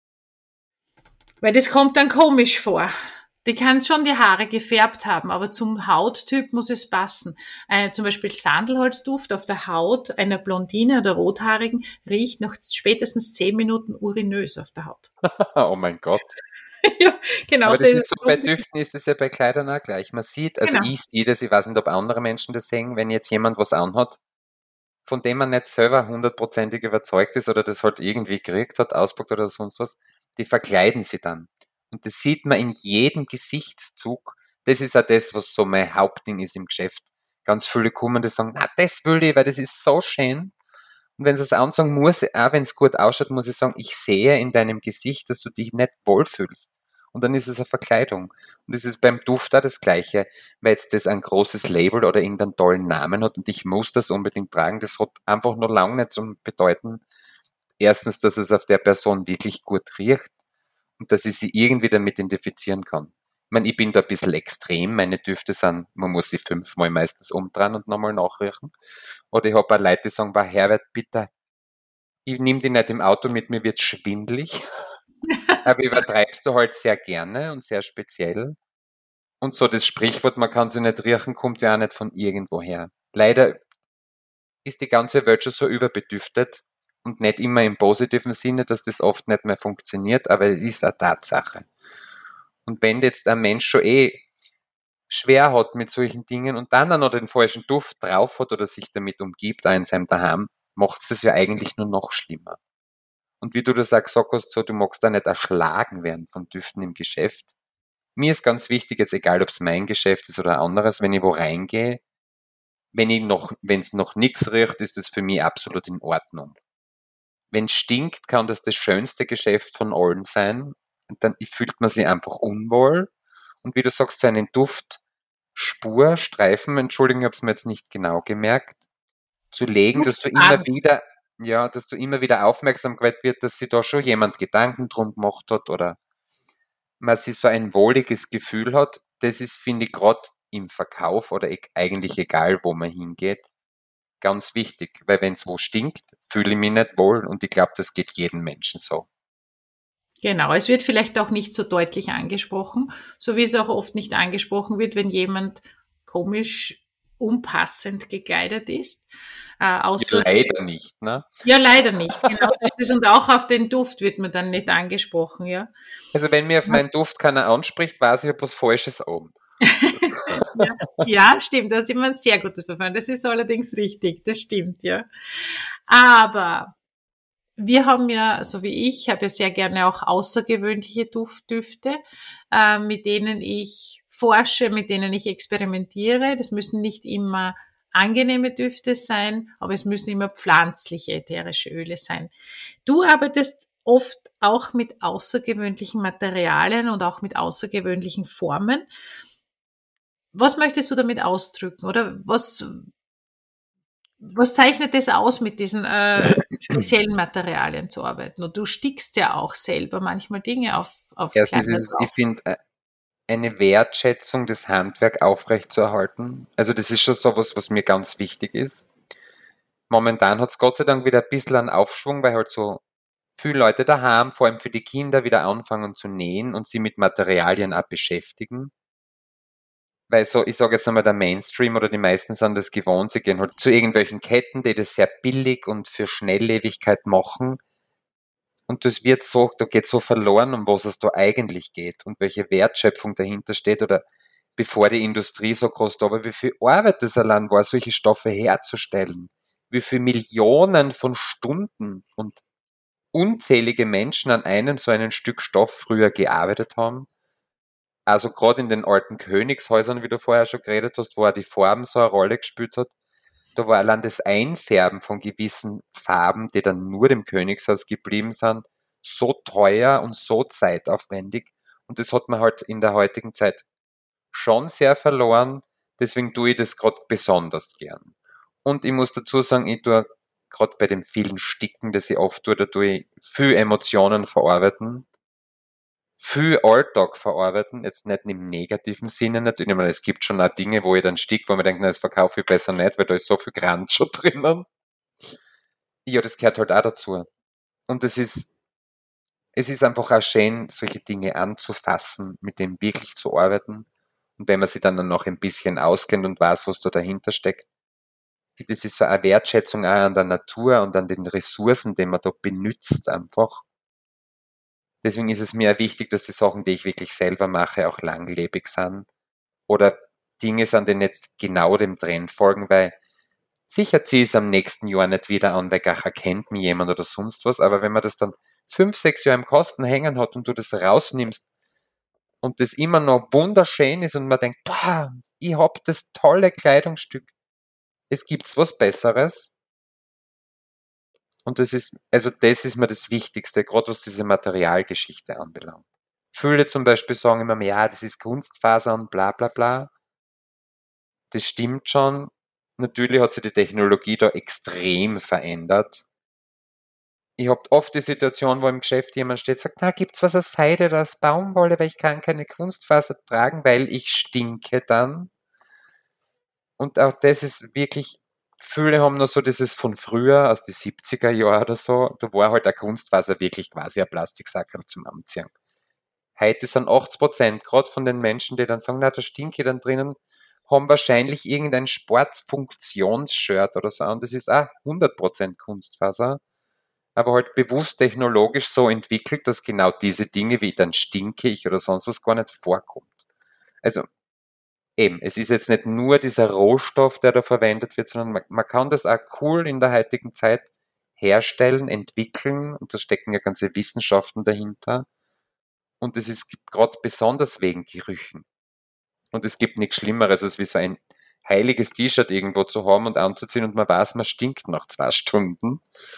Weil das kommt dann komisch vor. Die kann schon die Haare gefärbt haben, aber zum Hauttyp muss es passen. Zum Beispiel Sandelholzduft auf der Haut einer Blondine oder Rothaarigen riecht nach spätestens 10 Minuten urinös auf der Haut. Oh mein Gott. Ja, genau. Aber das ist so, bei Düften ist es ja bei Kleidern auch gleich. Man sieht, also genau. ich sehe das, ich weiß nicht, ob andere Menschen das sehen, wenn jetzt jemand was anhat, von dem man nicht selber 100%ig überzeugt ist oder das halt irgendwie gekriegt hat, auspackt oder sonst was, die verkleiden sie dann. Und das sieht man in jedem Gesichtszug. Das ist auch das, was so mein Hauptding ist im Geschäft. Ganz viele kommen, die sagen, na, das will ich, weil das ist so schön. Und wenn sie es ansagen, muss ich, auch wenn es gut ausschaut, muss ich sagen, ich sehe in deinem Gesicht, dass du dich nicht wohlfühlst. Und dann ist es eine Verkleidung. Und das ist beim Duft auch das Gleiche. Weil jetzt das ein großes Label oder irgendeinen tollen Namen hat und ich muss das unbedingt tragen, das hat einfach nur lange nicht zum Bedeuten. Erstens, dass es auf der Person wirklich gut riecht und dass ich sie irgendwie damit identifizieren kann. Ich meine, ich bin da ein bisschen extrem. Meine Düfte sind, man muss sie 5-mal meistens umdrehen und nochmal nachriechen. Oder ich habe auch Leute, die sagen, bei Herbert, bitte, ich nehme die nicht im Auto mit, mir wird schwindelig. Aber übertreibst du halt sehr gerne und sehr speziell. Und so das Sprichwort, man kann sie nicht riechen, kommt ja auch nicht von irgendwoher. Leider ist die ganze Welt schon so überbedüftet und nicht immer im positiven Sinne, dass das oft nicht mehr funktioniert, aber es ist eine Tatsache. Und wenn jetzt ein Mensch schon schwer hat mit solchen Dingen und dann auch noch den falschen Duft drauf hat oder sich damit umgibt, auch in seinem Daheim, macht es das ja eigentlich nur noch schlimmer. Und wie du das auch gesagt hast, so, du magst da nicht erschlagen werden von Düften im Geschäft. Mir ist ganz wichtig, jetzt egal ob es mein Geschäft ist oder anderes, wenn ich wo reingehe, wenn es noch nichts riecht, ist das für mich absolut in Ordnung. Wenn es stinkt, kann das schönste Geschäft von allen sein. Und dann fühlt man sich einfach unwohl. Und wie du sagst, so einen Duft, Spur, Streifen, Entschuldigung, ich habe es mir jetzt nicht genau gemerkt, zu legen, dass du immer Duftmarken. wieder, ja, dass du immer wieder aufmerksam wird, dass sich da schon jemand Gedanken drum gemacht hat oder man sich so ein wohliges Gefühl hat. Das ist, finde ich, gerade im Verkauf oder eigentlich egal, wo man hingeht, ganz wichtig, weil wenn es wo stinkt, fühle ich mich nicht wohl und ich glaube, das geht jedem Menschen so. Genau, es wird vielleicht auch nicht so deutlich angesprochen, so wie es auch oft nicht angesprochen wird, wenn jemand komisch, unpassend gekleidet ist. Ja, Außer, leider nicht, ne? ja, leider nicht. Genau so ist es. Und auch auf den Duft wird man dann nicht angesprochen, ja. Also wenn mir auf meinen Duft keiner anspricht, weiß ich, ob was Falsches oben. Ja, ja, stimmt. Da ist immer ein sehr gutes Verfahren. Das ist allerdings richtig. Das stimmt, ja. Aber wir haben ja, so wie ich, habe ja sehr gerne auch außergewöhnliche Düfte, mit denen ich forsche, mit denen ich experimentiere. Das müssen nicht immer angenehme Düfte sein, aber es müssen immer pflanzliche ätherische Öle sein. Du arbeitest oft auch mit außergewöhnlichen Materialien und auch mit außergewöhnlichen Formen. Was möchtest du damit ausdrücken? Oder was zeichnet es aus, mit diesen speziellen Materialien zu arbeiten? Und du stickst ja auch selber manchmal Dinge auf Erstens Kleider ist es, drauf. ich finde, eine Wertschätzung des Handwerks aufrechtzuerhalten. Also das ist schon sowas, was mir ganz wichtig ist. Momentan hat es Gott sei Dank wieder ein bisschen einen Aufschwung, weil halt so viele Leute daheim, vor allem für die Kinder, wieder anfangen zu nähen und sie mit Materialien auch beschäftigen. Weil so, ich sage jetzt einmal, der Mainstream oder die meisten sind das gewohnt, sie gehen halt zu irgendwelchen Ketten, die das sehr billig und für Schnelllebigkeit machen. Und das wird so, da geht so verloren, um was es da eigentlich geht und welche Wertschöpfung dahinter steht oder bevor die Industrie so groß da war, wie viel Arbeit das allein war, solche Stoffe herzustellen, wie viel Millionen von Stunden und unzählige Menschen an einem so einen Stück Stoff früher gearbeitet haben. Also gerade in den alten Königshäusern, wie du vorher schon geredet hast, wo auch die Farben so eine Rolle gespielt hat, da war allein das Einfärben von gewissen Farben, die dann nur dem Königshaus geblieben sind, so teuer und so zeitaufwendig. Und das hat man halt in der heutigen Zeit schon sehr verloren. Deswegen tue ich das gerade besonders gern. Und ich muss dazu sagen, ich tue gerade bei den vielen Sticken, das ich oft tue, da tue ich viel Emotionen verarbeiten, viel Alltag verarbeiten, jetzt nicht im negativen Sinne natürlich, ich meine, es gibt schon auch Dinge, wo ich dann stick, wo man denkt, na, das verkaufe ich besser nicht, weil da ist so viel Granz schon drinnen. Ja, das gehört halt auch dazu. Und es ist einfach auch schön, solche Dinge anzufassen, mit dem wirklich zu arbeiten. Und wenn man sich dann noch ein bisschen auskennt und weiß, was da dahinter steckt, das ist so eine Wertschätzung auch an der Natur und an den Ressourcen, die man da benutzt einfach. Deswegen ist es mir auch wichtig, dass die Sachen, die ich wirklich selber mache, auch langlebig sind. Oder Dinge sind, die nicht genau dem Trend folgen, weil sicher ziehe ich es am nächsten Jahr nicht wieder an, weil gar erkennt mich jemand oder sonst was. Aber wenn man das dann 5, 6 Jahre im Kasten hängen hat und du das rausnimmst und das immer noch wunderschön ist und man denkt, boah, ich hab das tolle Kleidungsstück. Es gibt's was Besseres. Und das ist mir das Wichtigste, gerade was diese Materialgeschichte anbelangt. Viele zum Beispiel sagen immer, ja, das ist Kunstfaser und bla bla bla. Das stimmt schon. Natürlich hat sich die Technologie da extrem verändert. Ich habe oft die Situation, wo im Geschäft jemand steht, sagt, na, gibt's was aus Seide oder aus Baumwolle, weil ich kann keine Kunstfaser tragen, weil ich stinke dann. Und auch das ist wirklich, viele haben noch so dieses von früher, aus den 70er Jahren oder so, da war halt der Kunstfaser wirklich quasi ein Plastiksackerl zum Anziehen. Heute sind 80%, gerade von den Menschen, die dann sagen, na, da stinke ich dann drinnen, haben wahrscheinlich irgendein Sportfunktionsshirt oder so, und das ist auch 100% Kunstfaser, aber halt bewusst technologisch so entwickelt, dass genau diese Dinge wie dann stinke ich oder sonst was gar nicht vorkommt. Also eben, es ist jetzt nicht nur dieser Rohstoff, der da verwendet wird, sondern man kann das auch cool in der heutigen Zeit herstellen, entwickeln, und da stecken ja ganze Wissenschaften dahinter. Und es ist gerade besonders wegen Gerüchen. Und es gibt nichts Schlimmeres, als wie so ein heiliges T-Shirt irgendwo zu haben und anzuziehen und man weiß, man stinkt nach 2 Stunden.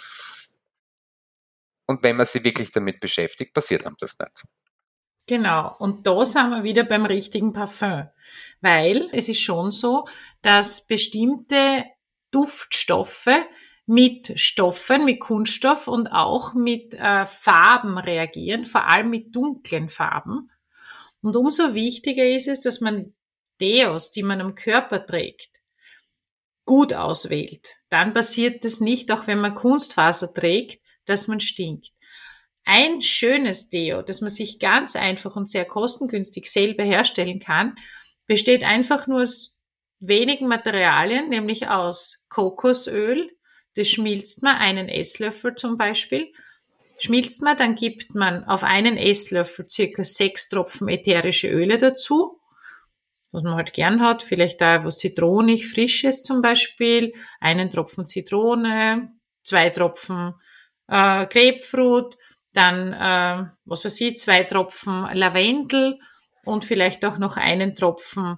Und wenn man sich wirklich damit beschäftigt, passiert einem das nicht. Genau, und da sind wir wieder beim richtigen Parfüm, weil es ist schon so, dass bestimmte Duftstoffe mit Stoffen, mit Kunststoff und auch mit Farben reagieren, vor allem mit dunklen Farben. Und umso wichtiger ist es, dass man Deos, die man am Körper trägt, gut auswählt. Dann passiert es nicht, auch wenn man Kunstfaser trägt, dass man stinkt. Ein schönes Deo, das man sich ganz einfach und sehr kostengünstig selber herstellen kann, besteht einfach nur aus wenigen Materialien, nämlich aus Kokosöl. Das schmilzt man, einen Esslöffel zum Beispiel. Schmilzt man, dann gibt man auf einen Esslöffel circa 6 Tropfen ätherische Öle dazu, was man halt gern hat, vielleicht da was zitronig, frisches zum Beispiel, einen Tropfen Zitrone, 2 Tropfen Grapefruit, dann, was weiß ich, 2 Tropfen Lavendel und vielleicht auch noch einen Tropfen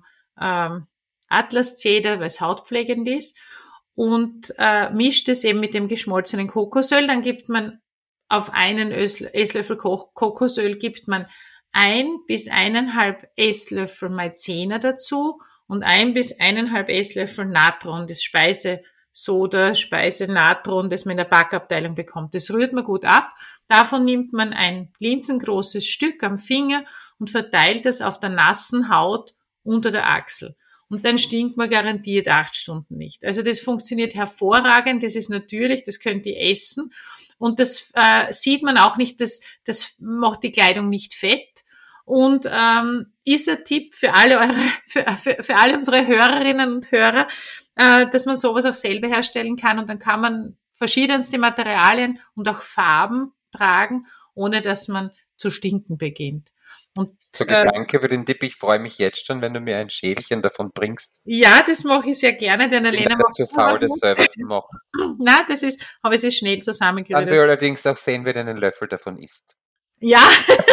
Atlaszeder, weil es hautpflegend ist, und mischt es eben mit dem geschmolzenen Kokosöl. Dann gibt man auf einen Esslöffel Kokosöl gibt man 1 bis 1,5 Esslöffel Maizena dazu und 1 bis 1,5 Esslöffel Natron, das Speisesoda, Speisenatron, das man in der Backabteilung bekommt. Das rührt man gut ab. Davon nimmt man ein linsengroßes Stück am Finger und verteilt das auf der nassen Haut unter der Achsel. Und dann stinkt man garantiert 8 Stunden nicht. Also das funktioniert hervorragend, das ist natürlich, das könnt ihr essen. Und das sieht man auch nicht, das macht die Kleidung nicht fett. Und ist ein Tipp für alle für alle unsere Hörerinnen und Hörer, dass man sowas auch selber herstellen kann. Und dann kann man verschiedenste Materialien und auch Farben tragen, ohne dass man zu stinken beginnt. Und Danke für den Tipp. Ich freue mich jetzt schon, wenn du mir ein Schälchen davon bringst. ja, das mache ich sehr gerne. Denn Ich bin Lena nicht zu faul, das selber zu machen. Nein, aber es ist schnell Dann zusammengerührt. wir allerdings auch sehen, wer denn einen Löffel davon isst. Ja,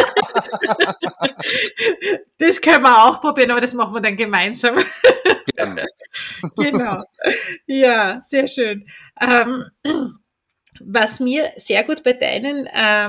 das können wir auch probieren, aber das machen wir dann gemeinsam. Gerne. Genau. Ja, sehr schön. Was mir sehr gut bei deinen,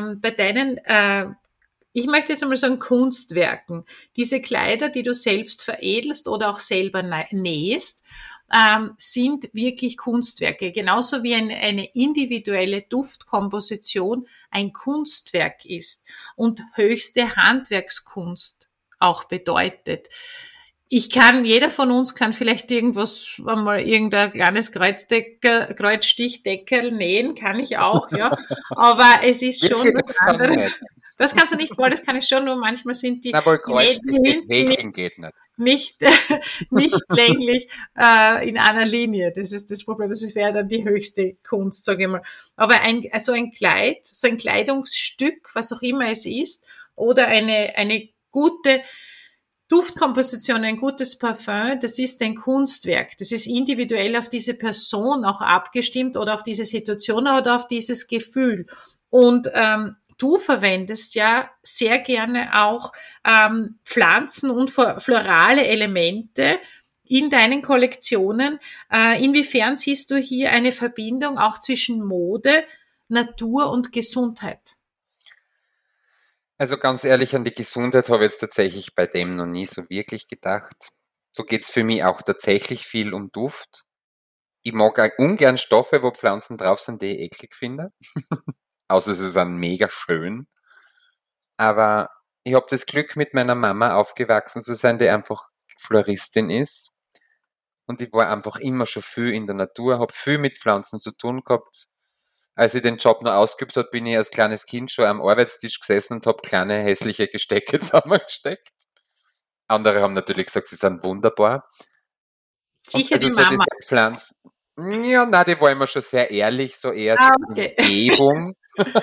ich möchte jetzt einmal sagen, Kunstwerken, diese Kleider, die du selbst veredelst oder auch selber nähst, sind wirklich Kunstwerke. Genauso wie eine individuelle Duftkomposition ein Kunstwerk ist und höchste Handwerkskunst auch bedeutet. Jeder von uns kann vielleicht irgendein kleines Kreuzstichdeckel nähen, kann ich auch, ja. Aber es ist schon was anderes. Das kannst du nicht, weil das kann ich schon, nur manchmal sind die Häkchen geht nicht länglich in einer Linie. Das ist das Problem. Das wäre dann die höchste Kunst, sage ich mal. Aber so ein Kleidungsstück, was auch immer es ist, oder eine gute Duftkomposition, ein gutes Parfüm, das ist ein Kunstwerk. Das ist individuell auf diese Person auch abgestimmt oder auf diese Situation oder auf dieses Gefühl. Und du verwendest ja sehr gerne auch Pflanzen und florale Elemente in deinen Kollektionen. Inwiefern siehst du hier eine Verbindung auch zwischen Mode, Natur und Gesundheit? Also ganz ehrlich, an die Gesundheit habe ich jetzt tatsächlich bei dem noch nie so wirklich gedacht. Da geht's für mich auch tatsächlich viel um Duft. Ich mag auch ungern Stoffe, wo Pflanzen drauf sind, die ich eklig finde. Außer sie sind mega schön. Aber ich habe das Glück, mit meiner Mama aufgewachsen zu sein, die einfach Floristin ist. Und ich war einfach immer schon viel in der Natur, habe viel mit Pflanzen zu tun gehabt. Als ich den Job noch ausgeübt habe, bin ich als kleines Kind schon am Arbeitstisch gesessen und habe kleine hässliche Gestecke zusammengesteckt. Andere haben natürlich gesagt, sie sind wunderbar. Und Sicher also die so diese Mama. Pflanzen, ja, na, die war immer schon sehr ehrlich, so eher Ah, zur okay. Umgebung.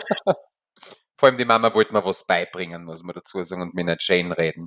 Vor allem die Mama wollte mir was beibringen, muss man dazu sagen, und mir nicht schön reden.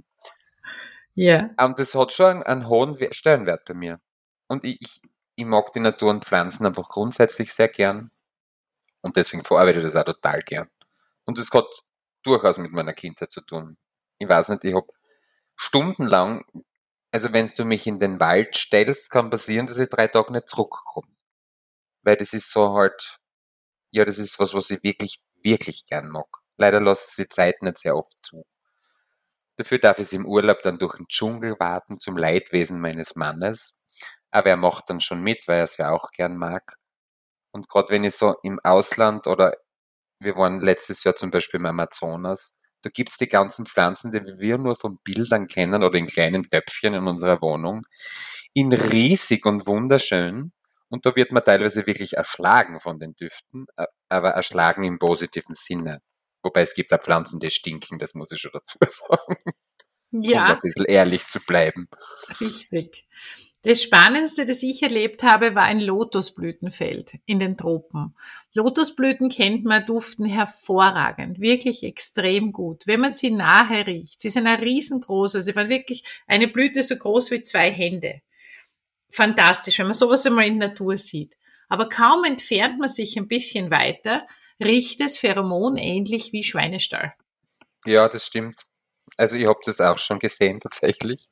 Ja. Und das hat schon einen hohen Stellenwert bei mir. Und ich mag die Natur und Pflanzen einfach grundsätzlich sehr gern. Und deswegen verarbeite ich das auch total gern. Und das hat durchaus mit meiner Kindheit zu tun. Ich weiß nicht, ich habe stundenlang, also wenn du mich in den Wald stellst, kann passieren, dass ich 3 Tage nicht zurückkomme. Weil das ist so halt, ja, das ist was ich wirklich, wirklich gern mag. Leider lässt die Zeit nicht sehr oft zu. Dafür darf ich im Urlaub dann durch den Dschungel warten, zum Leidwesen meines Mannes. Aber er macht dann schon mit, weil er es ja auch gern mag. Und gerade wenn ich so im Ausland oder wir waren letztes Jahr zum Beispiel im Amazonas, da gibt's die ganzen Pflanzen, die wir nur von Bildern kennen oder in kleinen Töpfchen in unserer Wohnung, in riesig und wunderschön. Und da wird man teilweise wirklich erschlagen von den Düften, aber erschlagen im positiven Sinne. Wobei es gibt auch Pflanzen, die stinken, das muss ich schon dazu sagen, um ein Ja, bisschen ehrlich zu bleiben. richtig. Das Spannendste, das ich erlebt habe, war ein Lotusblütenfeld in den Tropen. Lotusblüten kennt man, duften hervorragend, wirklich extrem gut. Wenn man sie nahe riecht, sie sind ein riesengroß, also sie waren wirklich eine Blüte so groß wie 2 Hände. Fantastisch, wenn man sowas einmal in der Natur sieht. Aber kaum entfernt man sich ein bisschen weiter, riecht es pheromonähnlich wie Schweinestall. Ja, das stimmt. Also ich habe das auch schon gesehen tatsächlich.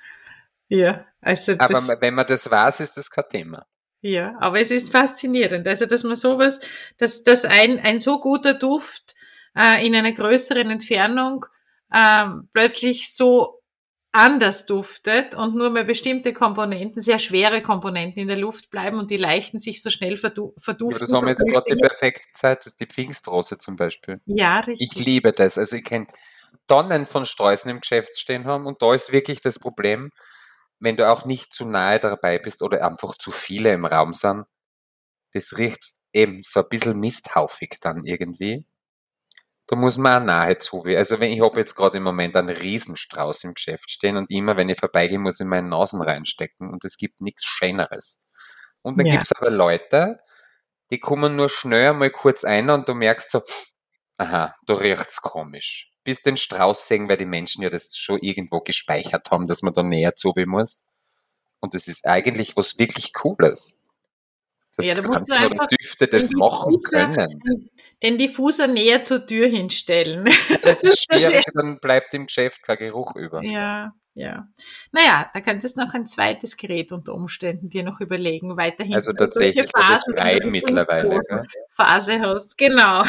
Ja, also Aber das, wenn man das weiß, ist das kein Thema. ja, aber es ist faszinierend. Also, dass man sowas, dass ein so guter Duft in einer größeren Entfernung plötzlich so anders duftet und nur mehr bestimmte Komponenten, sehr schwere Komponenten in der Luft bleiben und die leichten sich so schnell Ja, das verduften. haben wir jetzt gerade die perfekte Zeit, das ist die Pfingstrose zum Beispiel. Ja, Ich richtig. liebe das. Also ich kenne Tonnen von Sträußen im Geschäft stehen haben und da ist wirklich das Problem, wenn du auch nicht zu nahe dabei bist oder einfach zu viele im Raum sind, das riecht eben so ein bisschen misthaufig dann irgendwie. Da muss man auch nahe zu. Also wenn ich habe jetzt gerade im Moment einen Riesenstrauß im Geschäft stehen und immer, wenn ich vorbeigehe, muss ich meine Nasen reinstecken und es gibt nichts Schöneres. Und dann Ja. gibt's aber Leute, die kommen nur schnell einmal kurz ein und du merkst so, aha, da riecht's komisch. Bis den Strauß sehen, weil die Menschen ja das schon irgendwo gespeichert haben, dass man da näher zu wie muss. Und das ist eigentlich was wirklich Cooles, dass Ja, da musst du Pflanzen oder einfach Düfte den das machen Diffuser, können. den Diffuser näher zur Tür hinstellen. Ja, das ist schwierig, dann bleibt im Geschäft kein Geruch über. Ja, ja. Naja, da könntest du noch ein zweites Gerät unter Umständen dir noch überlegen, weiter Also hinten, bei solche tatsächlich oder Phasen, wenn du 3 die mittlerweile, gell? Phase hast. Genau.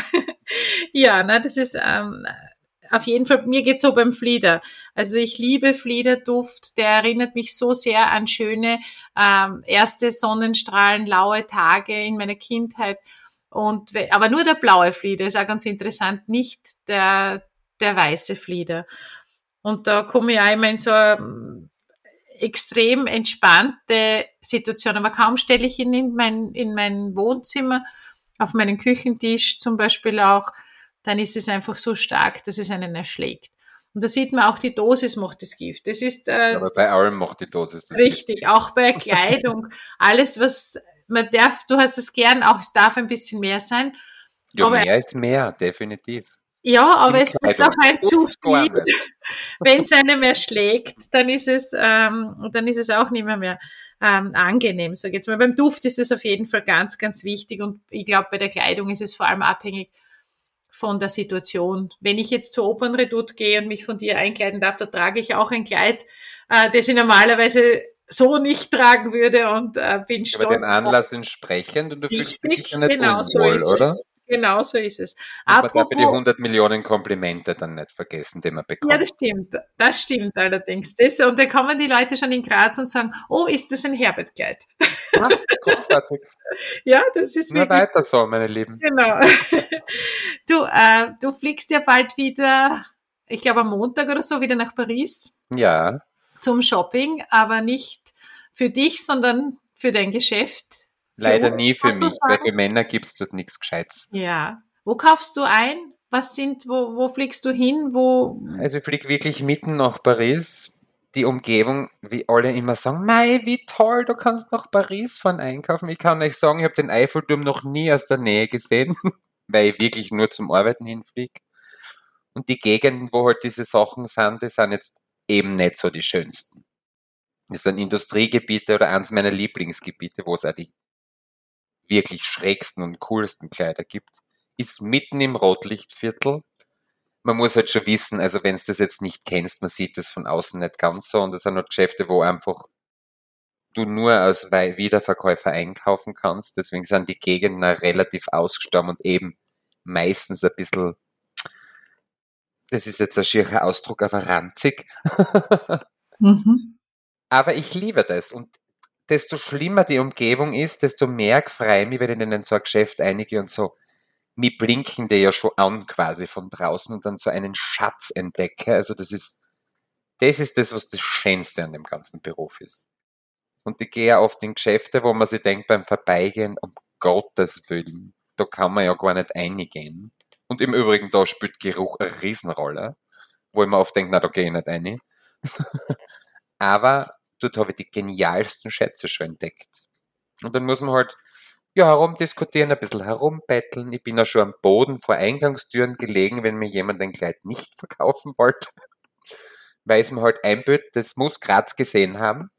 Ja, na, das ist auf jeden Fall, mir geht's so beim Flieder. Also ich liebe Fliederduft, der erinnert mich so sehr an schöne erste Sonnenstrahlen, laue Tage in meiner Kindheit. Aber nur der blaue Flieder ist auch ganz interessant, nicht der weiße Flieder. Und da komme ich auch immer in so eine extrem entspannte Situation. Aber kaum stelle ich ihn in mein Wohnzimmer, auf meinen Küchentisch zum Beispiel auch, dann ist es einfach so stark, dass es einen erschlägt. Und da sieht man auch, die Dosis macht das Gift. Das ist Ja, aber bei allem macht die Dosis das Gift. richtig, auch bei Kleidung. Alles, was man darf, du hast es gern, auch es darf ein bisschen mehr sein. Ja, Aber mehr ist mehr, definitiv. ja, aber In es gibt auch Kleidung. ein zu Gar viel. nicht. Wenn es einem erschlägt, dann ist es auch nicht mehr angenehm. So jetzt mal beim Duft ist es auf jeden Fall ganz, ganz wichtig und ich glaube bei der Kleidung ist es vor allem abhängig von der Situation. Wenn ich jetzt zur Opernredoute gehe und mich von dir einkleiden darf, da trage ich auch ein Kleid, das ich normalerweise so nicht tragen würde und bin Aber stolz dem auf. Anlass entsprechend und du fühlst dich sicher Richtig, nicht genau so unwohl, ist es. oder? Genau so ist es. Und man darf ja die Apropos, 100 Millionen Komplimente dann nicht vergessen, die man ja, bekommt. das stimmt allerdings. Und dann kommen die Leute schon in Graz und sagen, oh, ist das ein Herbert-Kleid? Ah, großartig. Ja, das ist Nur wirklich, weiter so, meine Lieben. genau. Du fliegst ja bald wieder, ich glaube am Montag oder so, wieder nach Paris Ja, zum Shopping, aber nicht für dich, sondern für dein Geschäft. Für leider uns nie für mich, weil sozusagen. für Männer gibt's dort nichts Gescheites. Ja. Wo kaufst du ein? Wo fliegst du hin? Wo? Also ich fliege wirklich mitten nach Paris. Die Umgebung, wie alle immer sagen, Mei, wie toll, du kannst nach Paris fahren einkaufen. Ich kann euch sagen, ich habe den Eiffelturm noch nie aus der Nähe gesehen, weil ich wirklich nur zum Arbeiten hinfliege. Und die Gegenden, wo halt diese Sachen sind, die sind jetzt eben nicht so die schönsten. Das sind Industriegebiete oder eins meiner Lieblingsgebiete, wo es auch die wirklich schrägsten und coolsten Kleider gibt, ist mitten im Rotlichtviertel. Man muss halt schon wissen, also wenn du das jetzt nicht kennst, man sieht das von außen nicht ganz so und das sind halt Geschäfte, wo einfach du nur als Wiederverkäufer einkaufen kannst. Deswegen sind die Gegenden auch relativ ausgestorben und eben meistens ein bisschen, das ist jetzt ein schierer Ausdruck, aber ranzig. Mhm. Aber ich liebe das und desto schlimmer die Umgebung ist, desto mehr freue ich mich, wenn ich in so ein Geschäft einige und so, mich blinken die ja schon an quasi von draußen und dann so einen Schatz entdecke. Also das ist das, was das Schönste an dem ganzen Beruf ist. Und ich gehe ja oft in Geschäfte, wo man sich denkt beim Vorbeigehen, um Gottes Willen, da kann man ja gar nicht reingehen. Und im Übrigen, da spielt Geruch eine Riesenrolle, wo ich mir oft denke, na, da gehe ich nicht rein. Aber dort habe ich die genialsten Schätze schon entdeckt. Und dann muss man halt ja herumdiskutieren, ein bisschen herumbetteln. Ich bin ja schon am Boden vor Eingangstüren gelegen, wenn mir jemand ein Kleid nicht verkaufen wollte, weil es mir halt einbüht, das muss Graz gesehen haben.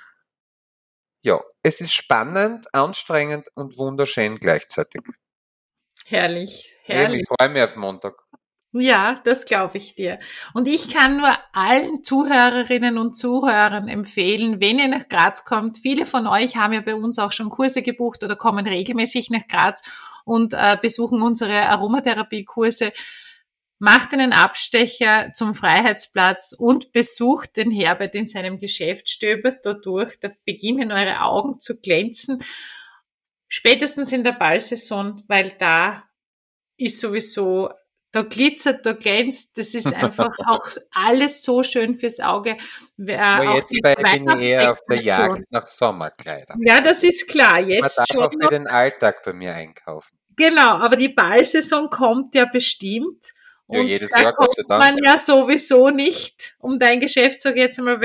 Ja, es ist spannend, anstrengend und wunderschön gleichzeitig. Herrlich, Eben, ich herrlich. freue mich auf Montag. Ja, das glaube ich dir. Und ich kann nur allen Zuhörerinnen und Zuhörern empfehlen, wenn ihr nach Graz kommt, viele von euch haben ja bei uns auch schon Kurse gebucht oder kommen regelmäßig nach Graz und besuchen unsere Aromatherapiekurse. Macht einen Abstecher zum Freiheitsplatz und besucht den Herbert in seinem Geschäft, stöbert dort durch, da beginnen eure Augen zu glänzen. Spätestens in der Ballsaison, weil da ist sowieso, da glitzert, da glänzt, das ist einfach auch alles so schön fürs Auge. Aber Auch jetzt die bin ich eher auf der Weihnachtsdekoration. Jagd nach Sommerkleidern. Ja, das ist klar, Man jetzt darf schon auch für noch. den Alltag bei mir einkaufen. Genau, aber die Ballsaison kommt ja bestimmt. Ja, Und jedes da Jahr, Gott sei kommt Dank. man ja sowieso nicht um dein Geschäft, sage ich jetzt einmal,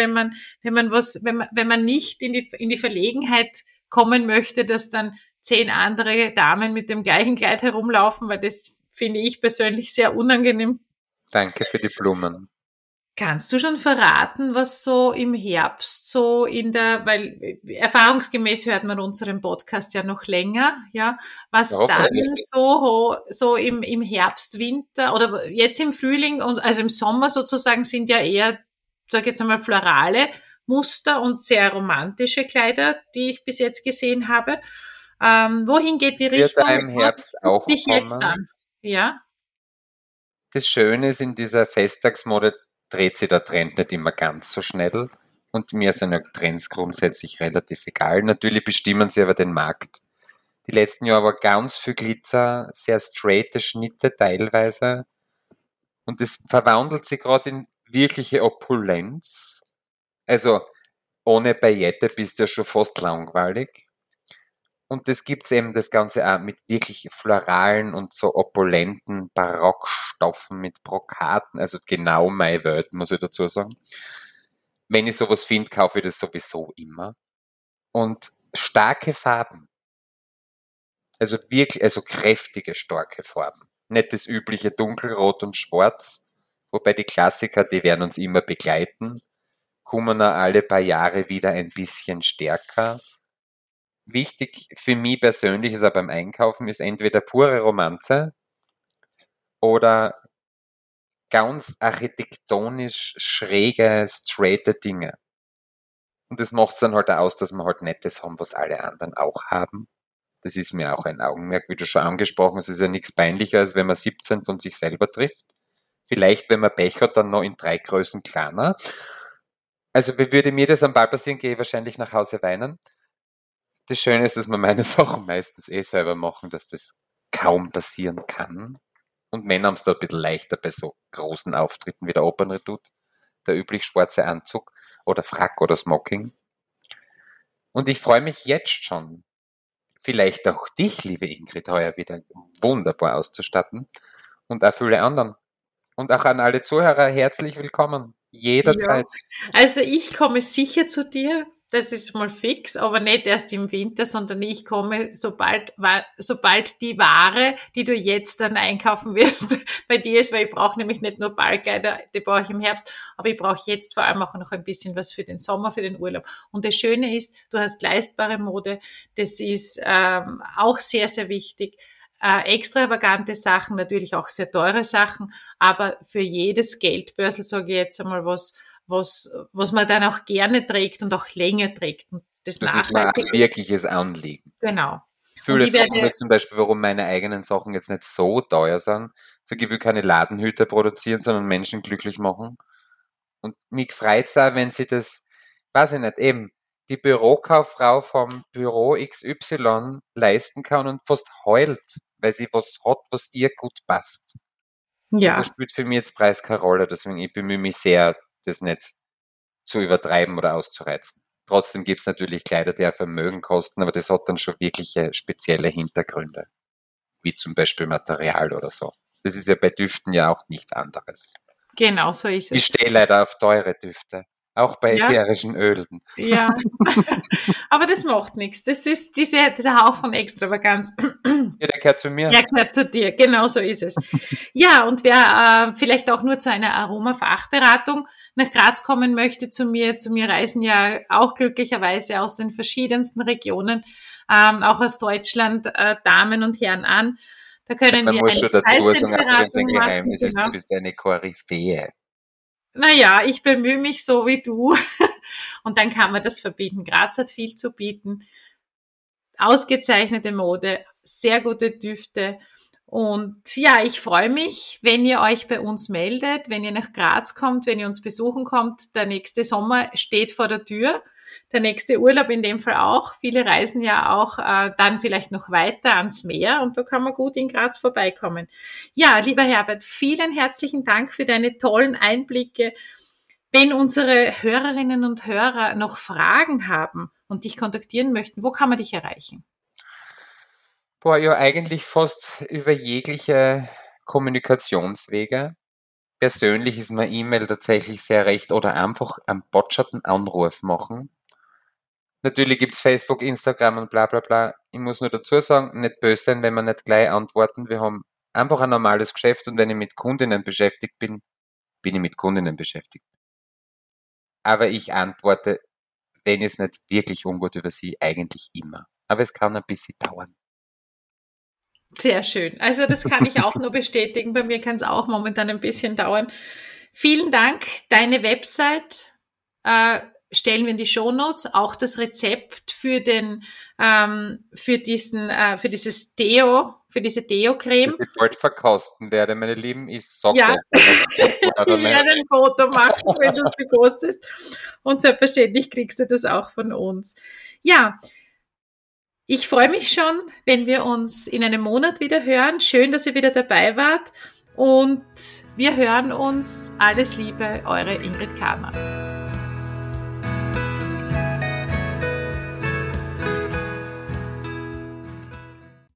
wenn man nicht in die Verlegenheit kommen möchte, dass dann 10 andere Damen mit dem gleichen Kleid herumlaufen, weil das finde ich persönlich sehr unangenehm. Danke für die Blumen. Kannst du schon verraten, was so im Herbst so weil erfahrungsgemäß hört man unseren Podcast ja noch länger, ja, Ja, was dann hoffentlich. so im Herbst, Winter oder jetzt im Frühling und also im Sommer sozusagen sind ja eher, sag ich jetzt einmal, florale Muster und sehr romantische Kleider, die ich bis jetzt gesehen habe. Wohin geht die Wird da Richtung? im Was Herbst zieht auch dich jetzt kommen. an? Ja? Das Schöne ist, in dieser Festtagsmode dreht sich der Trend nicht immer ganz so schnell. Und mir sind ja Trends grundsätzlich relativ egal. Natürlich bestimmen sie aber den Markt. Die letzten Jahre war ganz viel Glitzer, sehr straighte Schnitte teilweise. Und das verwandelt sich gerade in wirkliche Opulenz. Also ohne Paillette bist du ja schon fast langweilig. Und das gibt's eben das Ganze auch mit wirklich floralen und so opulenten Barockstoffen mit Brokaten. Also genau meine Welt, muss ich dazu sagen. Wenn ich sowas finde, kaufe ich das sowieso immer. Und starke Farben. Also wirklich, also kräftige, starke Farben. Nicht das übliche Dunkelrot und Schwarz. Wobei die Klassiker, die werden uns immer begleiten. Kommen auch alle paar Jahre wieder ein bisschen stärker. Wichtig für mich persönlich ist auch beim Einkaufen ist entweder pure Romanze oder ganz architektonisch schräge, straighte Dinge. Und das macht es dann halt auch aus, dass wir halt nicht das haben, was alle anderen auch haben. Das ist mir auch ein Augenmerk, wie du schon angesprochen hast. Es ist ja nichts peinlicher, als wenn man 17 von sich selber trifft. Vielleicht, wenn man Pech hat, dann noch in 3 Größen kleiner. Also würde mir das am Ball passieren, gehe ich wahrscheinlich nach Hause weinen. Das Schöne ist, dass wir meine Sachen meistens selber machen, dass das kaum passieren kann. Und Männer haben es da ein bisschen leichter bei so großen Auftritten wie der Opernredoute, der üblich schwarze Anzug oder Frack oder Smoking. Und ich freue mich jetzt schon, vielleicht auch dich, liebe Ingrid, heuer wieder wunderbar auszustatten und auch viele anderen. Und auch an alle Zuhörer herzlich willkommen, jederzeit. Ja. Also ich komme sicher zu dir, das ist mal fix, aber nicht erst im Winter, sondern ich komme, sobald die Ware, die du jetzt dann einkaufen wirst, bei dir ist, weil ich brauche nämlich nicht nur Ballkleider, die brauche ich im Herbst, aber ich brauche jetzt vor allem auch noch ein bisschen was für den Sommer, für den Urlaub. Und das Schöne ist, du hast leistbare Mode, das ist auch sehr, sehr wichtig. Extravagante Sachen, natürlich auch sehr teure Sachen, aber für jedes Geldbörsel, sage ich jetzt einmal, was man dann auch gerne trägt und auch länger trägt. Und das ist mir ein wirkliches Anliegen. Genau. Viele fragen mir zum Beispiel, warum meine eigenen Sachen jetzt nicht so teuer sind. Ich will keine Ladenhüter produzieren, sondern Menschen glücklich machen. Und mich freut's auch, wenn sie das, weiß ich nicht, eben die Bürokauffrau vom Büro XY leisten kann und fast heult, weil sie was hat, was ihr gut passt. Ja. Und das spielt für mich jetzt Preis keine Rolle, deswegen ich bemühe mich sehr, das nicht zu übertreiben oder auszureizen. Trotzdem gibt's natürlich Kleider, die ein Vermögen kosten, aber das hat dann schon wirkliche spezielle Hintergründe, wie zum Beispiel Material oder so. Das ist ja bei Düften ja auch nichts anderes. Genau, so ist es. Ich stehe leider auf teure Düfte, auch bei ätherischen Ölen. Ja, aber das macht nichts. Das ist dieser Hauch von Extravaganz. Ja, der gehört zu mir. Der gehört zu dir, genau so ist es. Ja, und wer vielleicht auch nur zu einer Aromafachberatung nach Graz kommen möchte, zu mir reisen ja auch glücklicherweise aus den verschiedensten Regionen, auch aus Deutschland, Damen und Herren an. Da können wir muss schon dazu sagen, auch wenn es ein Geheimnis ist, genau. du bist eine Koryphäe. Naja, ich bemühe mich so wie du. Und dann kann man das verbinden. Graz hat viel zu bieten. Ausgezeichnete Mode, sehr gute Düfte. Und ja, ich freue mich, wenn ihr euch bei uns meldet, wenn ihr nach Graz kommt, wenn ihr uns besuchen kommt. Der nächste Sommer steht vor der Tür. Der nächste Urlaub in dem Fall auch. Viele reisen ja auch dann vielleicht noch weiter ans Meer und da kann man gut in Graz vorbeikommen. Ja, lieber Herbert, vielen herzlichen Dank für deine tollen Einblicke. Wenn unsere Hörerinnen und Hörer noch Fragen haben und dich kontaktieren möchten, wo kann man dich erreichen? Boah, ja, eigentlich fast über jegliche Kommunikationswege. Persönlich ist mir E-Mail tatsächlich sehr recht oder einfach einen botscherten Anruf machen. Natürlich gibt's Facebook, Instagram und bla bla bla. Ich muss nur dazu sagen, nicht böse sein, wenn wir nicht gleich antworten. Wir haben einfach ein normales Geschäft und wenn ich mit Kundinnen beschäftigt bin, bin ich mit Kundinnen beschäftigt. Aber ich antworte, wenn es nicht wirklich ungut über sie, eigentlich immer. Aber es kann ein bisschen dauern. Sehr schön. Also das kann ich auch nur bestätigen. Bei mir kann es auch momentan ein bisschen dauern. Vielen Dank. Deine Website stellen wir in die Shownotes. Auch das Rezept für dieses Deo, für diese Deo-Creme. Das ich bald verkosten werde, meine Lieben. Ich sag's ja. Ich werde ein Foto machen, wenn du es postest. Und selbstverständlich kriegst du das auch von uns. Ja. Ich freue mich schon, wenn wir uns in einem Monat wieder hören. Schön, dass ihr wieder dabei wart. Und wir hören uns. Alles Liebe, eure Ingrid Kahner.